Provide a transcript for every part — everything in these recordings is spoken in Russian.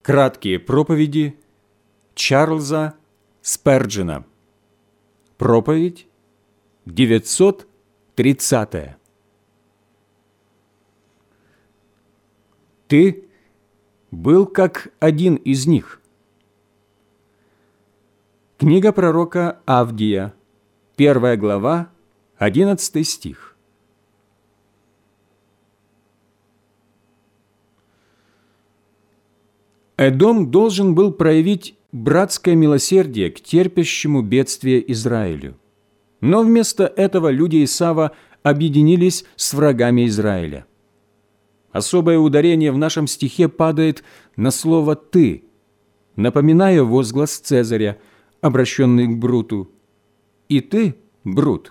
Краткие проповеди Чарльза Сперджена. Проповедь 930. Ты был как один из них. Книга пророка Авдия, 1 глава, 11 стих. Эдом должен был проявить братское милосердие к терпящему бедствие Израилю. Но вместо этого люди Исава объединились с врагами Израиля. Особое ударение в нашем стихе падает на слово «ты», напоминая возглас Цезаря, обращенный к Бруту. «И ты, Брут».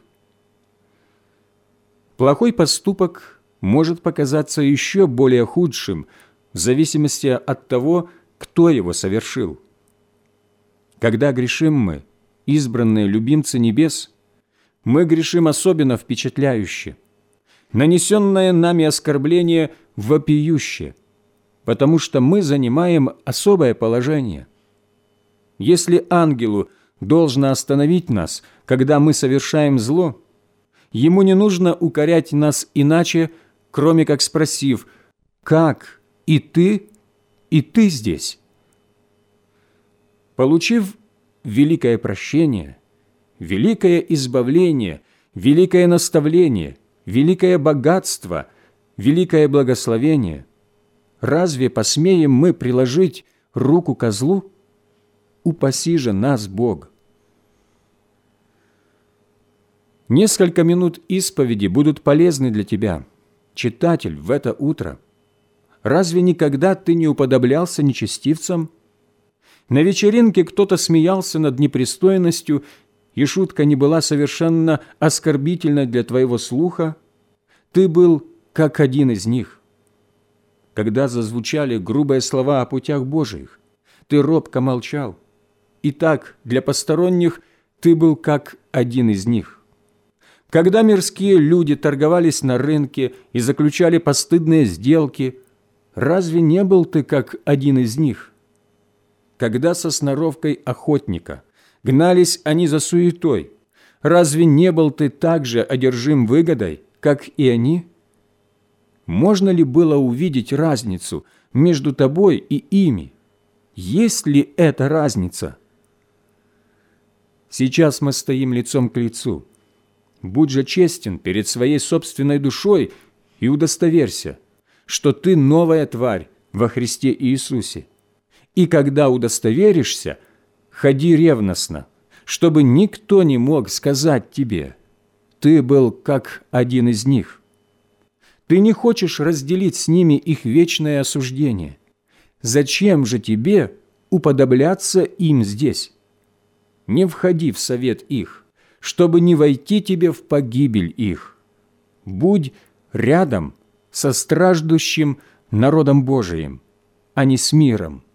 Плохой поступок может показаться еще более худшим, в зависимости от того, кто его совершил. Когда грешим мы, избранные любимцы небес, мы грешим особенно впечатляюще. Нанесенное нами оскорбление вопиюще, потому что мы занимаем особое положение. Если ангелу должно остановить нас, когда мы совершаем зло, ему не нужно укорять нас иначе, кроме как спросив: «Как и ты здесь?» Получив великое прощение, великое избавление, великое наставление, великое богатство, великое благословение, разве посмеем мы приложить руку ко злу? Упаси же нас, Бог! Несколько минут исповеди будут полезны для тебя, читатель, в это утро. Разве никогда ты не уподоблялся нечестивцам? На вечеринке кто-то смеялся над непристойностью, и шутка не была совершенно оскорбительна для твоего слуха. Ты был как один из них. Когда зазвучали грубые слова о путях Божиих, ты робко молчал. Итак, для посторонних ты был как один из них. Когда мирские люди торговались на рынке и заключали постыдные сделки, разве не был ты как один из них? Когда со сноровкой охотника гнались они за суетой, разве не был ты так же одержим выгодой, как и они? Можно ли было увидеть разницу между тобой и ими? Есть ли эта разница? Сейчас мы стоим лицом к лицу. Будь же честен перед своей собственной душой и удостоверься, что ты новая тварь во Христе Иисусе. И когда удостоверишься, ходи ревностно, чтобы никто не мог сказать тебе: ты был как один из них. Ты не хочешь разделить с ними их вечное осуждение. Зачем же тебе уподобляться им здесь? Не входи в совет их, чтобы не войти тебе в погибель их. Будь рядом со страждущим народом Божиим, а не с миром.